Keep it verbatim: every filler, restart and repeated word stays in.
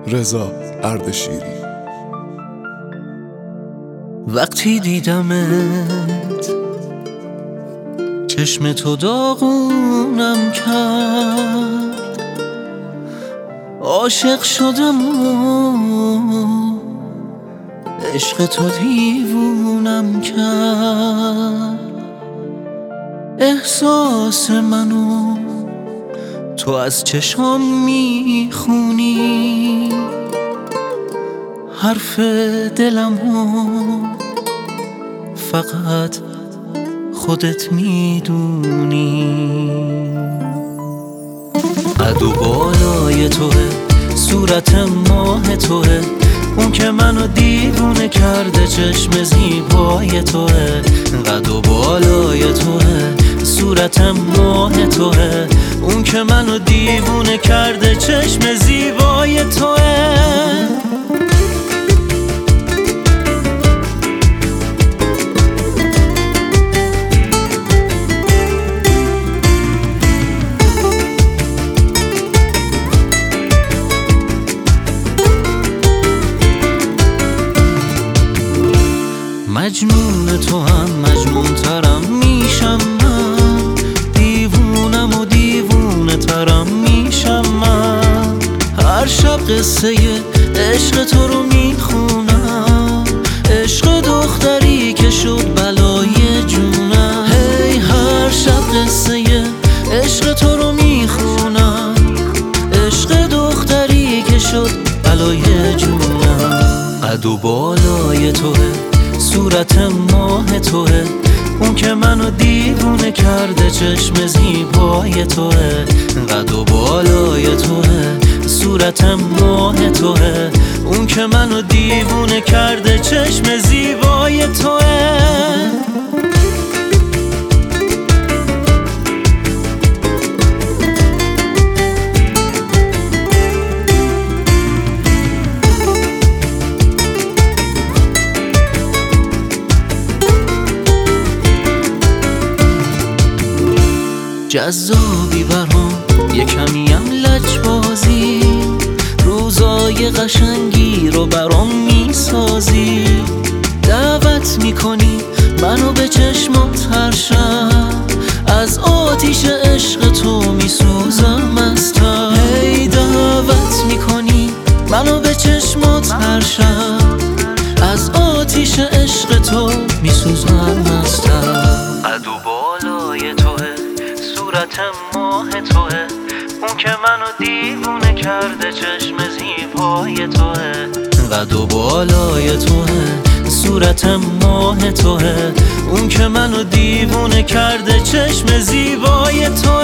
رضا اردشیری. وقتی دیدمت چشم تو داغونم کرد، عاشق شدم و عشق تو دیوونم کرد. احساس منو تو از چشام میخونی، حرف دلمو فقط خودت میدونی. قد و بالای توه، صورت ماه توه، اون که منو دیوونه کرده چشم زیبای توه. قد و بالای توه، صورت ماه توه، اون که منو دیوونه کرده چشم زیبای توه. مجنون تو هم مجنون ترم میشم من، دیوونم و دیوونه ترم میشم من. هر شب قصه عشق تو رو میخونم، عشق دختری که شد بلای جونم. هی هر شب قصه عشق تو رو میخونم، عشق دختری که شد بلای جونم. قد و بالای توه، صورت ماه توه، اون که منو دیوونه کرده چشم زیبای توه. قد و بالای توه، صورت ماه توه، اون که منو دیوونه کرده چشم زیبای توه. جذابی برام یه کمیم لجبازی، روزای قشنگی رو برام میسازی. دعوت میکنی منو به چشمات هر شب، از آتیش عشق تو میسوزم مستم. هی دعوت میکنی منو به چشمات هر شب، از آتیش عشق تو میسوزم مستم. قد و بالای توه، صورت ماه توه، اون که منو دیوونه کرده چشم زیبای توه. قد و بالای توه، صورت ماه توه، اون که منو دیوونه کرده چشم زیبای توه.